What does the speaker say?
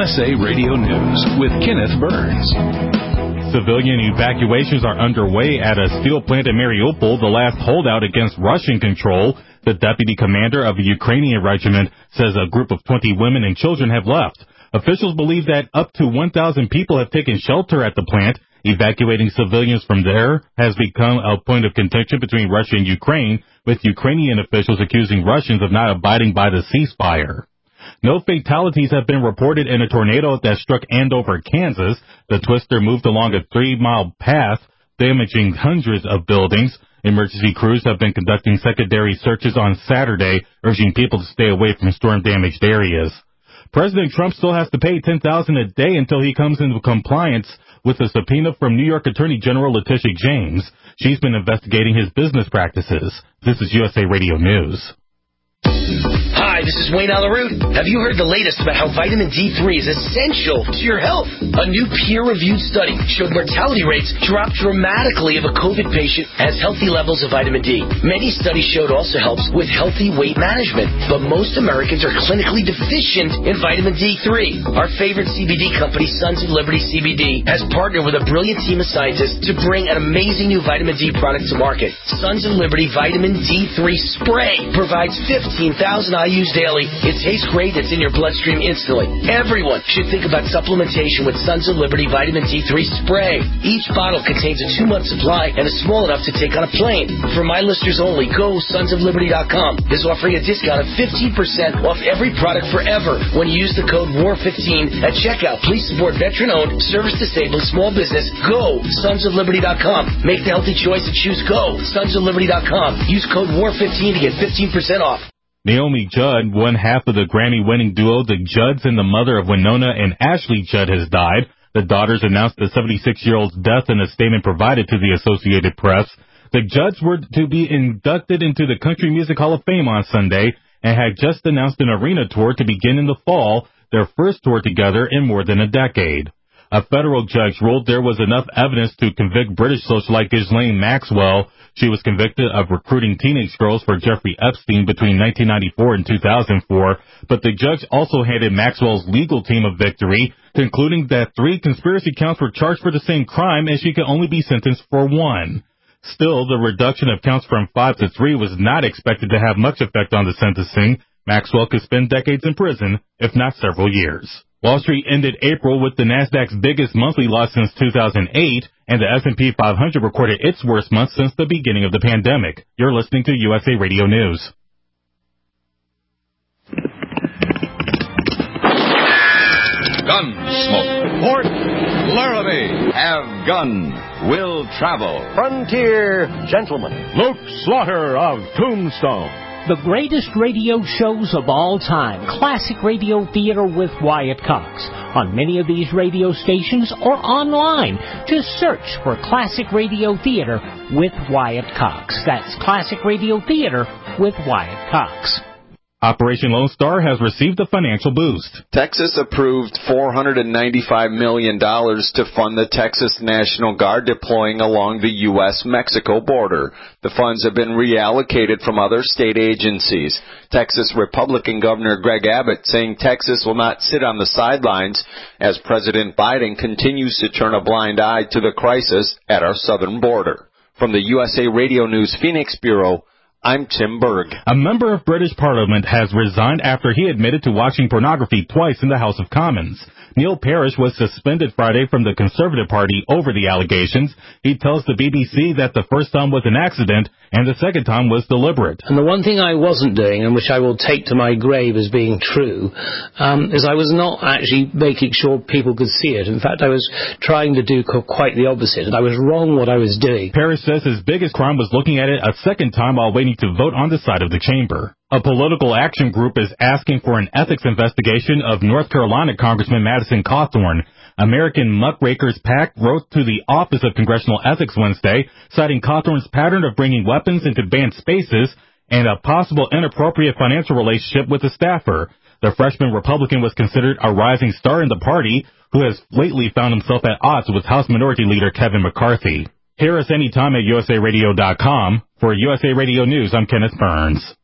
USA Radio News with Kenneth Burns. Civilian evacuations are underway at a steel plant in Mariupol, the last holdout against Russian control. The deputy commander of the Ukrainian regiment says a group of 20 women and children have left. Officials believe that up to 1,000 people have taken shelter at the plant. Evacuating civilians from there has become a point of contention between Russia and Ukraine, with Ukrainian officials accusing Russians of not abiding by the ceasefire. No fatalities have been reported in a tornado that struck Andover, Kansas. The twister moved along a 3-mile path, damaging hundreds of buildings. Emergency crews have been conducting secondary searches on Saturday, urging people to stay away from storm-damaged areas. President Trump still has to pay $10,000 a day until he comes into compliance with a subpoena from New York Attorney General Letitia James. She's been investigating his business practices. This is USA Radio News. Hi, this is Wayne Alaroot. Have you heard the latest about how vitamin D3 is essential to your health? A new peer-reviewed study showed mortality rates dropped dramatically if a COVID patient has healthy levels of vitamin D. Many studies showed also helps with healthy weight management, but most Americans are clinically deficient in vitamin D3. Our favorite CBD company, Sons of Liberty CBD, has partnered with a brilliant team of scientists to bring an amazing new vitamin D product to market. Sons of Liberty Vitamin D3 Spray provides 15,000 IUs daily. It tastes great. It's in your bloodstream instantly. Everyone should think about supplementation with Sons of Liberty Vitamin D3 Spray. Each bottle contains a 2-month supply and is small enough to take on a plane. For my listeners only, go sonsofliberty.com. Is offering a discount of 15% off every product forever when you use the code WAR15 at checkout. Please support veteran-owned, service-disabled small business. Go sonsofliberty.com. Make the healthy choice and choose Go sonsofliberty.com. Use code WAR15 to get 15% off. Naomi Judd, one half of the Grammy-winning duo The Judds and the mother of Winona and Ashley Judd, has died. The daughters announced the 76-year-old's death in a statement provided to the Associated Press. The Judds were to be inducted into the Country Music Hall of Fame on Sunday and had just announced an arena tour to begin in the fall, their first tour together in more than a decade. A federal judge ruled there was enough evidence to convict British socialite Ghislaine Maxwell. She was convicted of recruiting teenage girls for Jeffrey Epstein between 1994 and 2004, but the judge also handed Maxwell's legal team a victory, concluding that 3 conspiracy counts were charged for the same crime and she could only be sentenced for 1. Still, the reduction of counts from 5 to 3 was not expected to have much effect on the sentencing. Maxwell could spend decades in prison, if not several years. Wall Street ended April with the Nasdaq's biggest monthly loss since 2008, and the S&P 500 recorded its worst month since the beginning of the pandemic. You're listening to USA Radio News. Gunsmoke. Port Laramie. Have gun. Will travel. Frontier Gentleman. Luke Slaughter of Tombstone. The greatest radio shows of all time, Classic Radio Theater with Wyatt Cox. On many of these radio stations or online, just search for Classic Radio Theater with Wyatt Cox. That's Classic Radio Theater with Wyatt Cox. Operation Lone Star has received a financial boost. Texas approved $495 million to fund the Texas National Guard deploying along the U.S.-Mexico border. The funds have been reallocated from other state agencies. Texas Republican Governor Greg Abbott saying Texas will not sit on the sidelines as President Biden continues to turn a blind eye to the crisis at our southern border. From the USA Radio News Phoenix Bureau, I'm Tim Berg. A member of British Parliament has resigned after he admitted to watching pornography twice in the House of Commons. Neil Parish was suspended Friday from the Conservative Party over the allegations. He tells the BBC that the first time was an accident and the second time was deliberate. And the one thing I wasn't doing, and which I will take to my grave as being true, is I was not actually making sure people could see it. In fact, I was trying to do quite the opposite, and I was wrong what I was doing. Parish says his biggest crime was looking at it a second time while waiting to vote on the side of the chamber. A political action group is asking for an ethics investigation of North Carolina Congressman Madison Cawthorn. American Muckrakers PAC wrote to the Office of Congressional Ethics Wednesday, citing Cawthorn's pattern of bringing weapons into banned spaces and a possible inappropriate financial relationship with a staffer. The freshman Republican was considered a rising star in the party, who has lately found himself at odds with House Minority Leader Kevin McCarthy. Hear us anytime at usaradio.com. For USA Radio News, I'm Kenneth Burns.